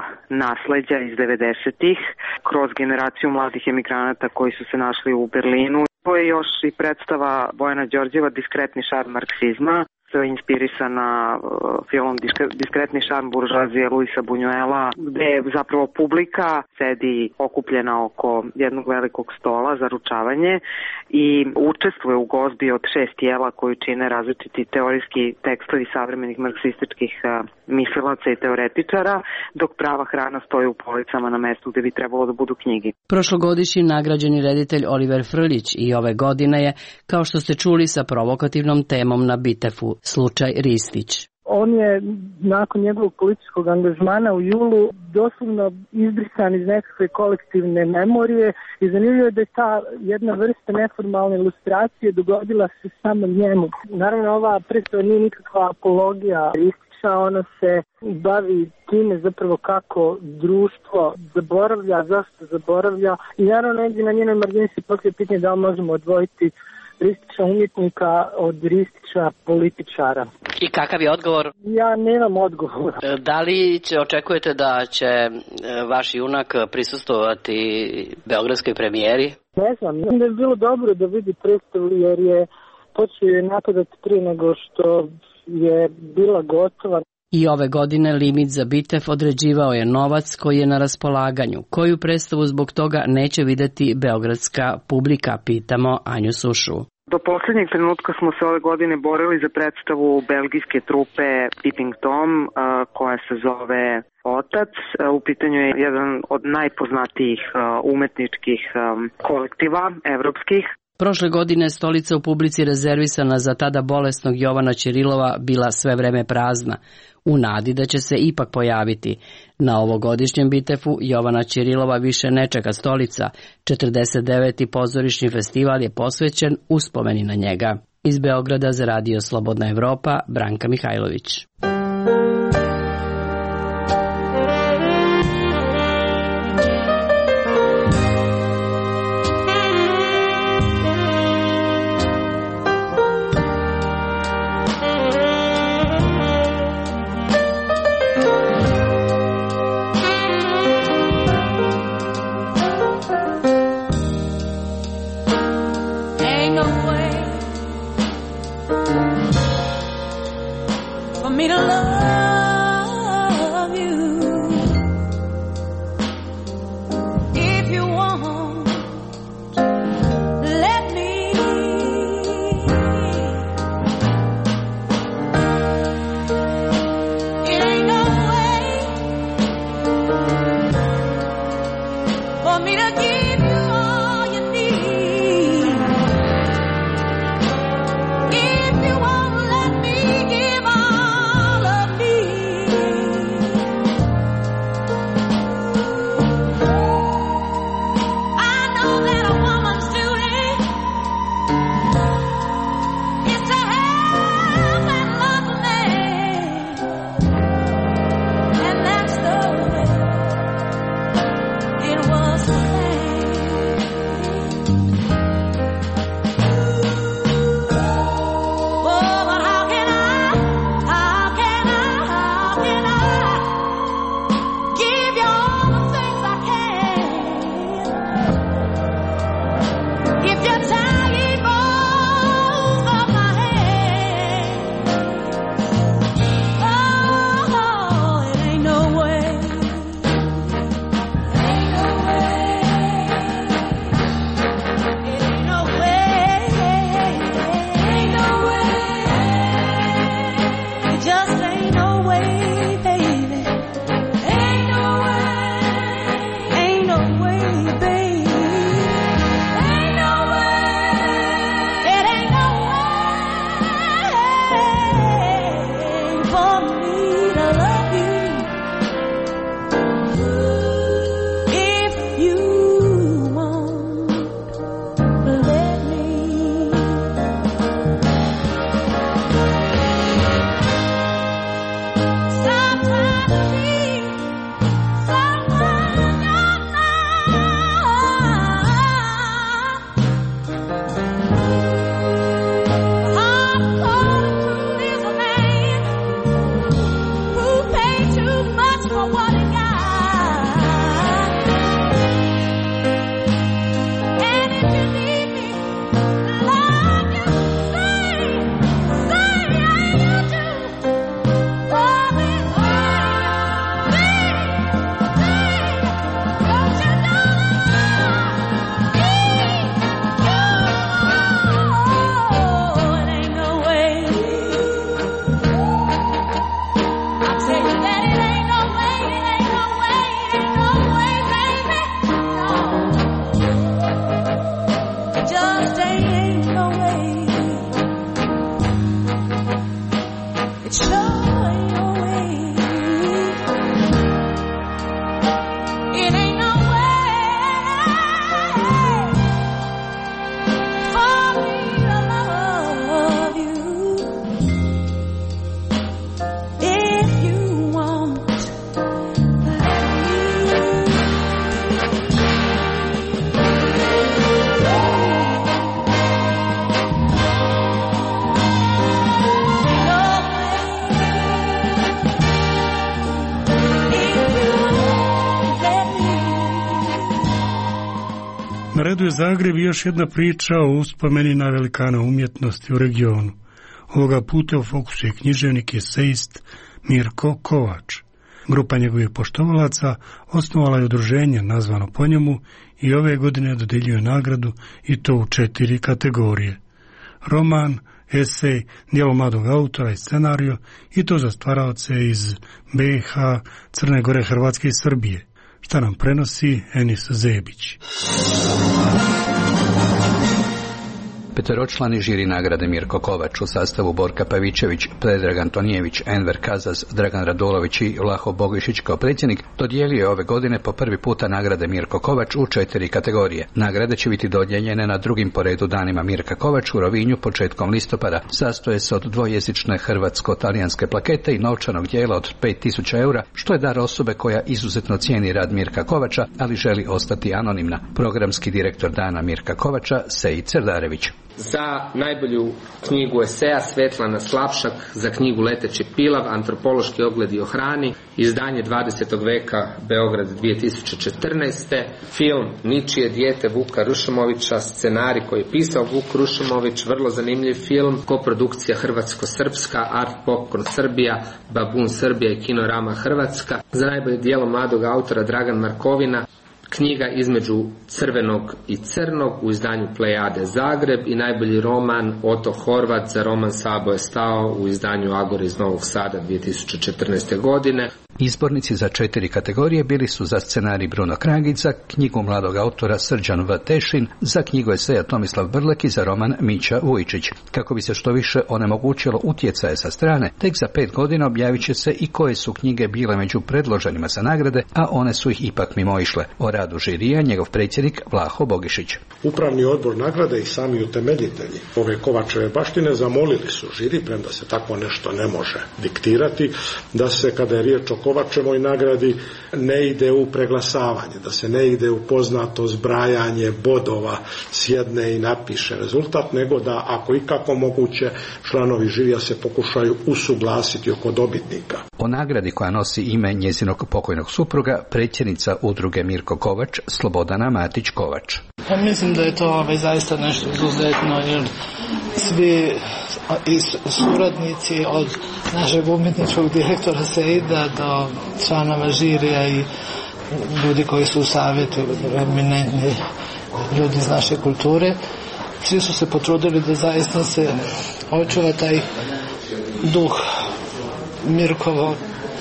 nasleđa iz 90-ih kroz generaciju mladih emigranata koji su se našli u Berlinu. To je još i predstava Bojana Đorđeva Diskretni šarm marksizma, što je inspirisana filmom Diskretni šarm buržoazije Luisa Buñuela, gde zapravo publika sedi okupljena oko jednog velikog stola za ručavanje i učestvuje u gozbi od 6 tijela koju čine različiti teorijski tekstovi savremenih marksističkih mislilaca i teoretičara, dok prava hrana stoji u policama na mestu gde bi trebalo da budu knjige. Prošlogodišnji nagrađeni reditelj Oliver Frljić i ove godine je, kao što ste čuli, sa provokativnom temom na BITEF-u, slučaj Ristić. On je nakon njegovog političkog angažmana u julu doslovno izbrisan iz nekakve kolektivne memorije i zanimljivo je da je ta jedna vrsta neformalne ilustracije dogodila se samo njemu. Naravno, ova predstava nije nikakva apologija Ristića, ona se bavi time zapravo kako društvo zaboravlja, zašto zaboravlja i naravno negdje na njenoj margini se poslije pitanje da li možemo odvojiti Ristića umjetnika od Ristića političara. I kakav je odgovor? Ja nemam odgovor. Da li očekujete da će vaš junak prisustvovati beogradskoj premijeri? Ne znam, mislim da je bilo dobro da vidi predstavu jer je počeo napadati prije nego što je bila gotova. I ove godine limit za BITEF određivao je novac koji je na raspolaganju. Koju predstavu zbog toga neće videti beogradska publika, pitamo Anju Sušu. Do posljednjeg trenutka smo se ove godine borili za predstavu belgijske trupe Peeping Tom, koja se zove Otac. U pitanju je jedan od najpoznatijih umetničkih kolektiva evropskih. Prošle godine stolica u publici rezervisana za tada bolesnog Jovana Ćirilova bila sve vreme prazna, u nadi da će se ipak pojaviti. Na ovogodišnjem BITEF-u Jovana Ćirilova više ne čeka stolica. 49. pozorišni festival je posvećen uspomeni na njega. Iz Beograda za Radio Slobodna Evropa, Branka Mihajlović. me to give you all you need. If you won't let me give all of me, I know that a woman's duty is to help and love a man, and that's the way it was planned. Oh, but how can I give you all the things I can if you're tired both of my hands? Oh, it ain't no way. Ain't no way. It ain't no way. Ain't no way. It just ain't no way, baby. Ain't no way. Ain't no way, baby. Ain't no way. It ain't no way for me to love you if you won't let me. Sometimes me, sometimes you're not. Hardcore truth is a man who paid too much for what he got. And if you need me, love you, say you do. Oh, baby, don't you know it ain't no way. I tell you that it ain't no way, it ain't no way, it ain't no way, baby. No, it just ain't no way. It sure ain't no way. It ain't no way for me to love you if you won't Na redu je Zagreb i još jedna priča o uspomeni na velikana umjetnosti u regionu. Ovoga puta u fokusu je književnik i esejist Mirko Kovač. Grupa njegovih poštovalaca osnovala je udruženje nazvano po njemu i ove godine dodeljuje nagradu i to u 4 kategorije. Roman, esej, djelo mladog autora i scenario i to za stvaraoce iz BiH, Crne Gore, Hrvatske i Srbije. Šta nam prenosi Enis Zebić. Peteročlani žiri nagrade Mirko Kovač u sastavu Borka Pavićević, Predrag Antonijević, Enver Kazaz, Dragan Radulović i Vlaho Bogišić kao predsjednik dodijelio je ove godine po prvi puta nagrade Mirko Kovač u 4 kategorije. Nagrade će biti dodijeljene na drugim po redu danima Mirka Kovač u Rovinju početkom listopada. Sastoje se od dvojezične hrvatsko-talijanske plakete i novčanog dijela od 5000 eura, što je dar osobe koja izuzetno cijeni rad Mirka Kovača, ali želi ostati anonimna. Programski direktor dana Mirka Kovača, Sejid Cerdarević. Za najbolju knjigu eseja Svetlana Slapšak, za knjigu Leteći pilav, antropološki ogledi o hrani, izdanje 20. veka, Beograd 2014. Film Ničije dijete Vuka Rušomovića, scenarij koji je pisao Vuk Rušomović, vrlo zanimljiv film, koprodukcija Hrvatsko-Srpska, Art Popcorn Srbija, Babun Srbija i Kinorama Hrvatska. Za najbolje djelo mladog autora Dragan Markovina, knjiga Između crvenog i crnog u izdanju Plejade Zagreb i najbolji roman Oto Horvat za roman Sabo je stao u izdanju Agore iz Novog Sada 2014. godine. Izbornici za 4 kategorije bili su za scenarij Bruno Kragić, za knjigu mladog autora Srđan V. Tešin, za knjigu eseja Tomislav Brlek i za roman Mića Vujčić. Kako bi se što više onemogućilo utjecaje sa strane, tek za 5 godina objavit će se i koje su knjige bile među predloženima za nagrade, a one su ih ipak mimoišle. O radu žirija njegov predsjednik Vlaho Bogišić. Upravni odbor nagrade i sami utemeljitelji ove Kovačeve baštine zamolili su žiri, premda se tako nešto ne može diktirati, da se kada je riječ o Kovačevoj nagradi ne ide u preglasavanje, da se ne ide u poznato zbrajanje bodova, sjedne i napiše rezultat, nego da ako ikako moguće članovi žirija se pokušaju usuglasiti oko dobitnika. O nagradi koja nosi ime njezinog pokojnog supruga, predsjednica udruge Mirko Kovač, Slobodana Matić Kovač. Pa mislim da je to zaista nešto izuzetno, jer svi suradnici od našeg umjetničkog direktora Seida do članova žirija i ljudi koji su u savjetu, eminentni ljudi iz naše kulture, svi su se potrudili da zaista se očuva taj duh Mirkovo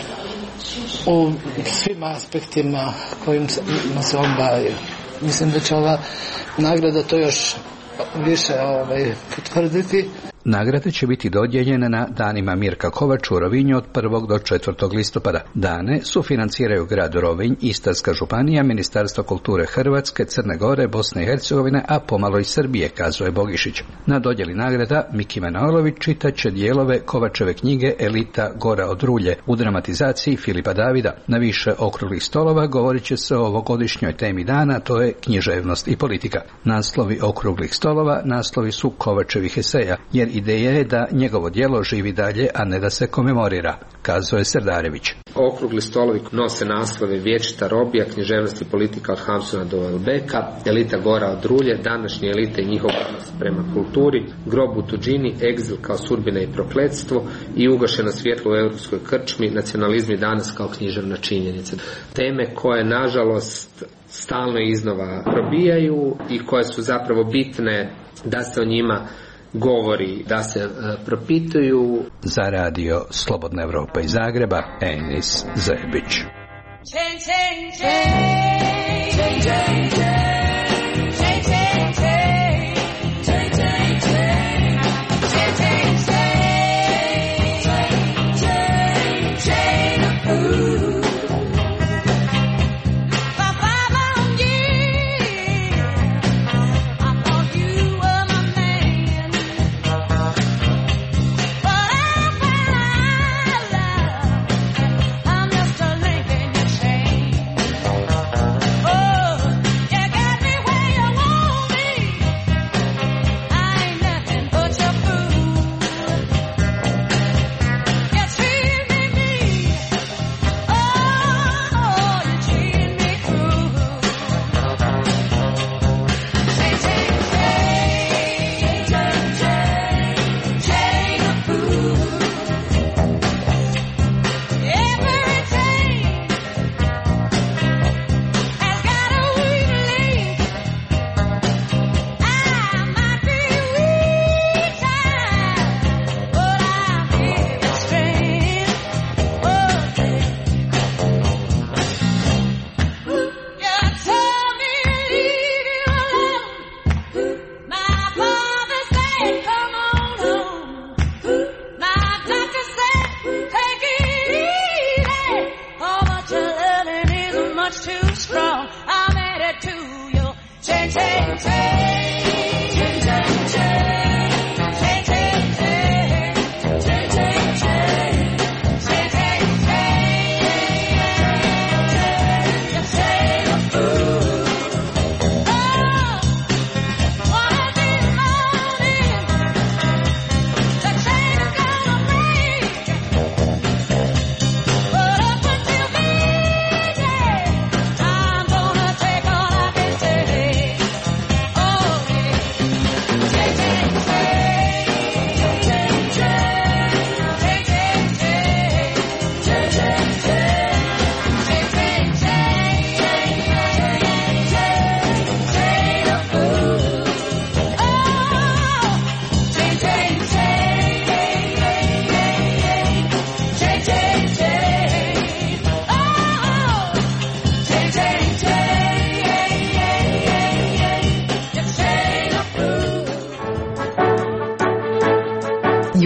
u svim aspektima kojim se on bavi. Mislim da će ova nagrada to još više potvrditi. Nagrade će biti dodijeljene na danima Mirka Kovača u Rovinju od 1. do 4. listopada. Dane sufinanciraju grad Rovinj, Istarska županija, Ministarstvo kulture Hrvatske, Crne Gore, Bosne i Hercegovine, a pomalo i Srbije, kazuje Bogišić. Na dodjeli nagrada Miki Manojlović čitat će dijelove Kovačeve knjige Elita Gora od Rulje u dramatizaciji Filipa Davida. Na više okruglih stolova govorit će se o ovogodišnjoj temi dana, to je književnost i politika. Naslovi okruglih stolova naslovi su Kovačevih eseja, jer ideja je da njegovo djelo živi dalje, a ne da se komemorira, kazuje Serdarević. Okrugli stolovi nose naslove Vječita robija, književnost i politika od Hamsuna do Welbecka, Elita Gora od Rulje, današnje elite i njihov odnos prema kulturi, Grob u tuđini, Egzil kao sudbina i prokletstvo i Ugašeno svjetlo u europskoj krčmi, nacionalizmi danas kao književna činjenica. Teme koje nažalost stalno iznova probijaju i koje su zapravo bitne da se o njima govori, da se propituju. Za radio Slobodna Evropa iz Zagreba, Enis Zebić.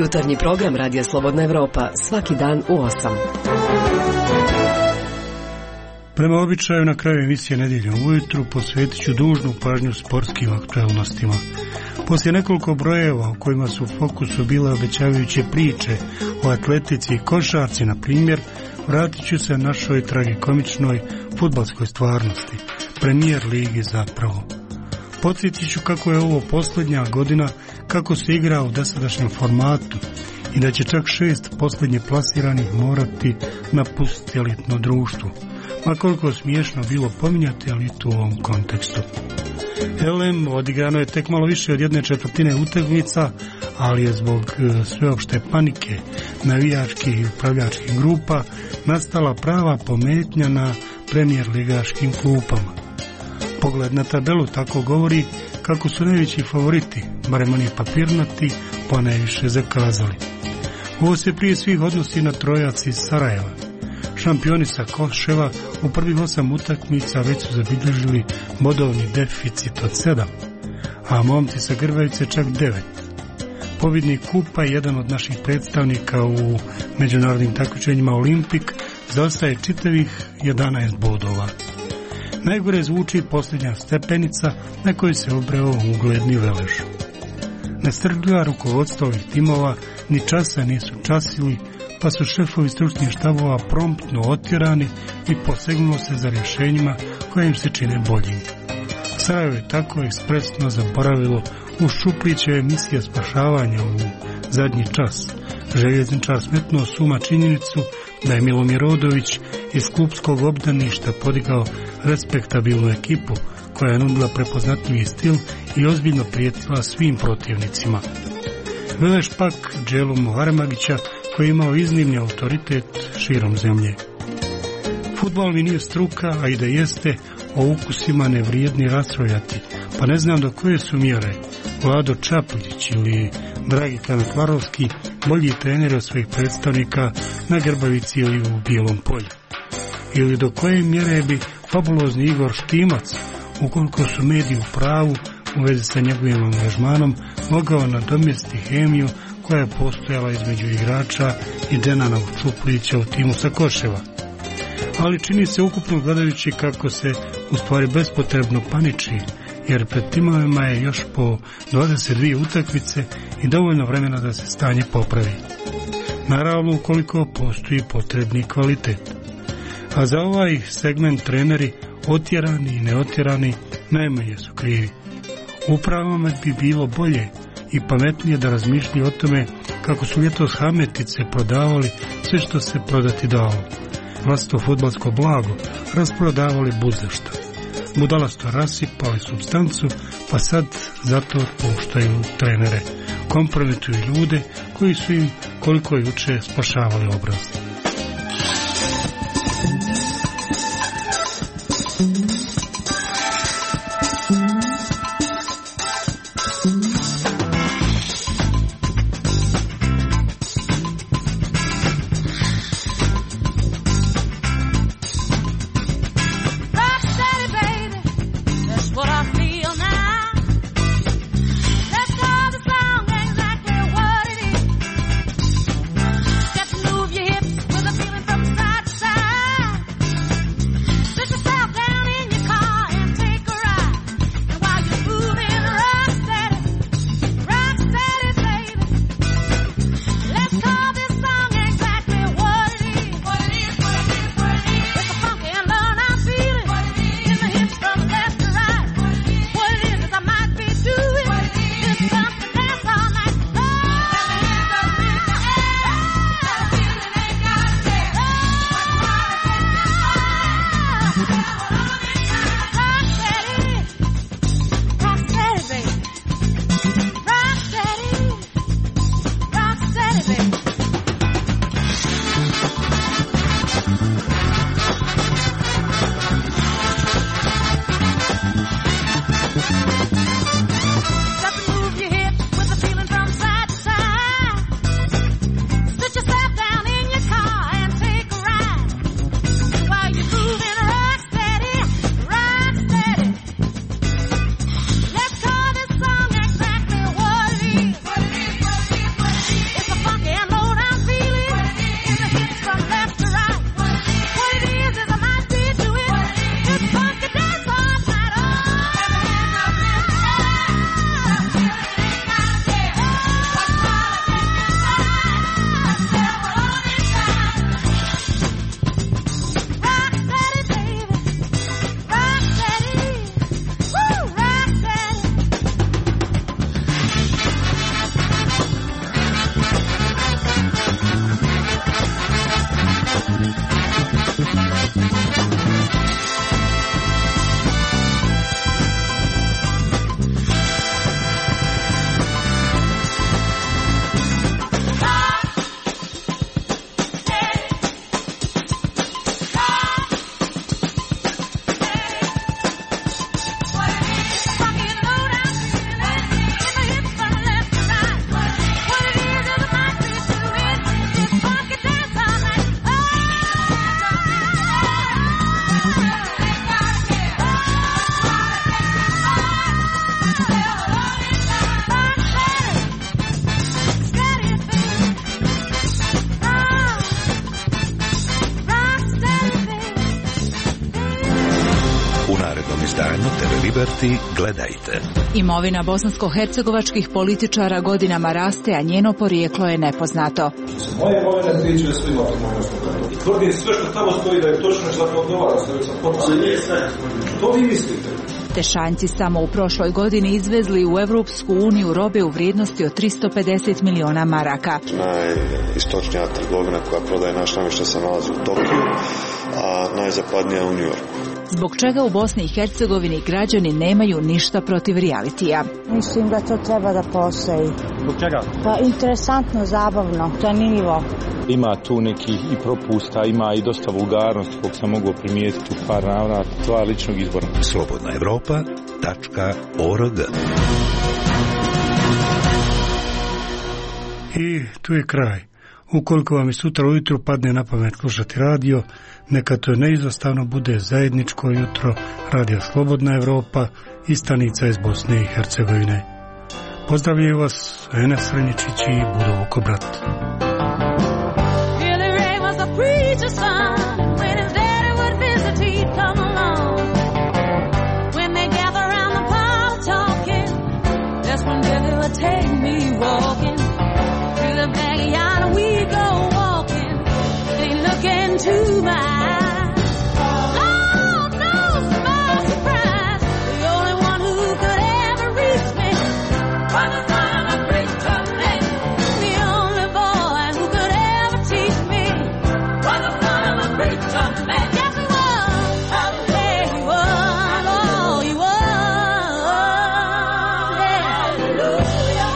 Jutarnji program Radija Slobodna Evropa, svaki dan u 8. Prema običaju na kraju emisije Nedjeljom ujutru posvetit ću dužnu pažnju sportskim aktualnostima. Poslije nekoliko brojeva u kojima su u fokusu bile obećavajuće priče o atletici i košarci, na primjer, vratit ću se našoj tragikomičnoj fudbalskoj stvarnosti, Premier ligi zapravo. Podsjetit ću kako je ovo posljednja godina kako se igra u dosadašnjem formatu i da će čak 6 posljednje plasiranih morati napustiti elitno društvo. Ma koliko smiješno bilo pominjati, ali i tu u ovom kontekstu. LM odigrano je tek malo više od 1/4 utakmica, ali je zbog sveopšte panike navijačkih i upravljačkih grupa nastala prava pometnja na premijer ligaškim klupama. Pogled na tabelu tako govori kako su najveći favoriti, barem oni papirnati, pa najviše zakazali. Ovo se prije svih odnosi na trojac iz Sarajeva. Šampioni sa Koševa u prvih 8 utakmica već su zabilježili bodovni deficit od 7, a momci sa Grbavice čak 9. Pobjednik kupa je jedan od naših predstavnika u međunarodnim takmičenjima Olimpik, zaostaje čitavih 11 bodova. Najgore zvuči posljednja stepenica na kojoj se obreo ugledni Velež. Nestrpljiva rukovodstva ovih timova ni časa nisu časili, pa su šefovi stručnih štabova promptno otjerani i posegnulo se za rješenjima koje im se čine boljim. Sarajevo je tako ekspresno zaboravilo u Šuplićeve emisije spašavanja u zadnji čas. Željezničar smetnuo suma činjenicu da je Milomir Odović iz klupskog obdaništa podigao respektabilnu ekipu koja je nudila prepoznatljivi stil i ozbiljno prijetila svim protivnicima. Velež pak Dželu Muharemagića koji je imao iznimni autoritet širom zemlje. Fudbal mi nije struka, a i da jeste, o ukusima ne vrijedni raspravljati, pa ne znam do koje su mjere Vlado Čapljić ili Dragi Kanatvarovski bolji treneri od svojih predstavnika na Grbavici ili u Bijelom polju. Ili do koje mjere bi fabulozni Igor Štimac, ukoliko su mediji u pravu u vezi sa njegovim angažmanom, mogao nadomjestiti hemiju koja je postojala između igrača i Denana Čuplića u timu sa Koševa. Ali čini se ukupno gledajući kako se u stvari bespotrebno paniči, jer pred timovima je još po 22 utakmice i dovoljno vremena da se stanje popravi. Naravno ukoliko postoji potrebni kvalitet. A za ovaj segment treneri, otjerani i neotjerani, najmanje su krivi. Upravama bi bilo bolje i pametnije da razmišljaju o tome kako su ljetos hametice prodavali sve što se prodati dalo. Vlastito fudbalsko blago rasprodavali budzašta. Budalasto rasipali supstancu, pa sad zato otpuštaju trenere. Kompromituju ljude koji su im koliko juče spašavali obraz. Move your hips Liberty gledajte. Imovina bosansko-hercegovačkih političara godinama raste, a njeno porijeklo je nepoznato. Moje imovine tiče da svi imate moje ostokanje. I tvrdim sve što tamo stoji da je točno što ne odgovara se sa potpisom. To vi mislite? Tešanjci samo u prošloj godini izvezli u Evropsku uniju robe u vrijednosti od 350 miliona maraka. Najistočnija trgovina koja prodaje naš namještaj se nalazi u Tokiju, a najzapadnija u New Yorku. Zbog čega u Bosni i Hercegovini građani nemaju ništa protiv realitija? Mislim da to treba da postoji. Zbog čega? Pa interesantno, zabavno, zanimljivo. Ima tu nekih i propusta, ima i dosta vulgarnosti, kog sam mogao primijetiti u par navrata, tva ličnog izbora. slobodnaevropa.org. I tu je kraj. Ukoliko vam i sutra ujutru padne na pamet slušati radio, neka to neizostavno bude zajedničko jutro Radio Slobodna Evropa i stanica iz Bosne i Hercegovine. Pozdravljaju vas Enes Srnjičić i Budo Vukobrat. To my eyes. Oh, no small surprise. The only one who could ever reach me was the son of a great tough man. The only boy who could ever teach me was the son of a great tough man. Yes, he was. Yeah, he was. Oh, he was. Hallelujah.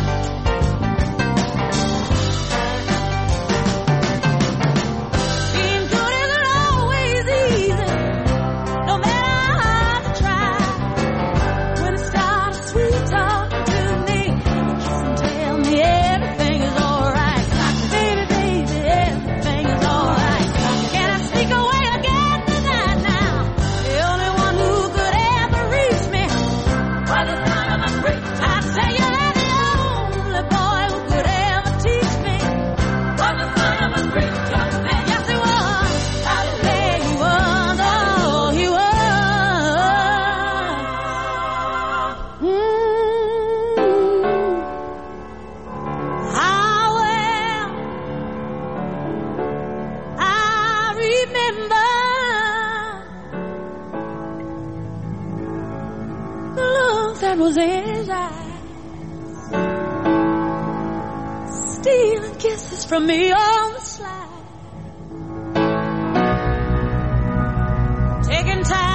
Was in his eyes, stealing kisses from me on the slide, taking time.